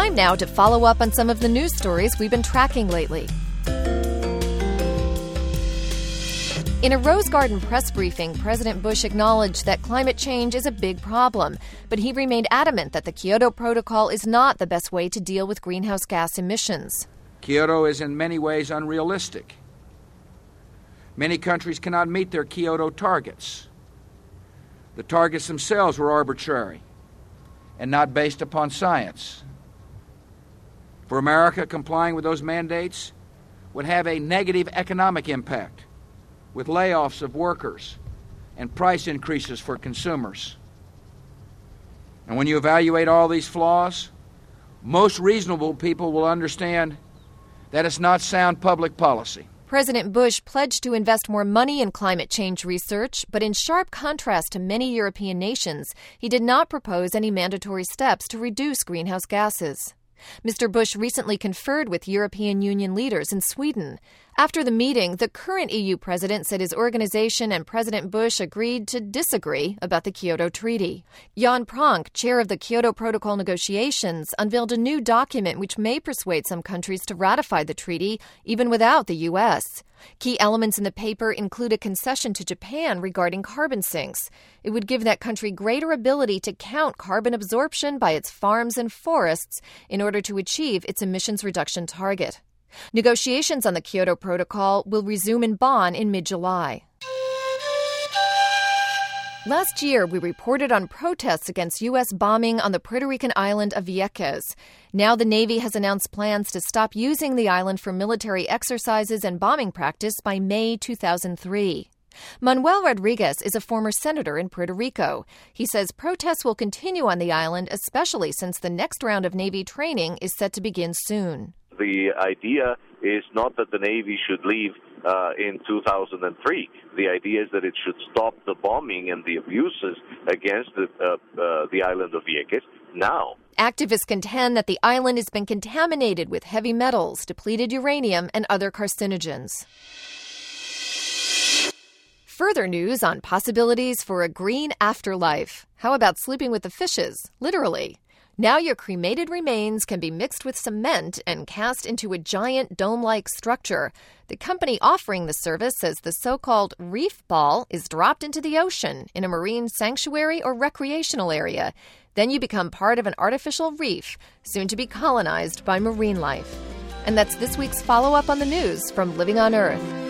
Time now to follow up on some of the news stories we've been tracking lately. In a Rose Garden press briefing, President Bush acknowledged that climate change is a big problem, but he remained adamant that the Kyoto Protocol is not the best way to deal with greenhouse gas emissions. Kyoto is in many ways unrealistic. Many countries cannot meet their Kyoto targets. The targets themselves were arbitrary and not based upon science. For America, complying with those mandates would have a negative economic impact, with layoffs of workers and price increases for consumers. And when you evaluate all these flaws, most reasonable people will understand that it's not sound public policy. President Bush pledged to invest more money in climate change research, but in sharp contrast to many European nations, he did not propose any mandatory steps to reduce greenhouse gases. Mr. Bush recently conferred with European Union leaders in Sweden. After the meeting, the current EU president said his organization and President Bush agreed to disagree about the Kyoto Treaty. Jan Pronk, chair of the Kyoto Protocol negotiations, unveiled a new document which may persuade some countries to ratify the treaty, even without the U.S. Key elements in the paper include a concession to Japan regarding carbon sinks. It would give that country greater ability to count carbon absorption by its farms and forests in order to achieve its emissions reduction target. Negotiations on the Kyoto Protocol will resume in Bonn in mid-July. Last year, we reported on protests against U.S. bombing on the Puerto Rican island of Vieques. Now the Navy has announced plans to stop using the island for military exercises and bombing practice by May 2003. Manuel Rodriguez is a former senator in Puerto Rico. He says protests will continue on the island, especially since the next round of Navy training is set to begin soon. The idea is not that the Navy should leave in 2003. The idea is that it should stop the bombing and the abuses against the island of Vieques now. Activists contend that the island has been contaminated with heavy metals, depleted uranium, and other carcinogens. Further news on possibilities for a green afterlife. How about sleeping with the fishes? Literally. Now your cremated remains can be mixed with cement and cast into a giant dome-like structure. The company offering the service says the so-called reef ball is dropped into the ocean in a marine sanctuary or recreational area. Then you become part of an artificial reef, soon to be colonized by marine life. And that's this week's follow-up on the news from Living on Earth.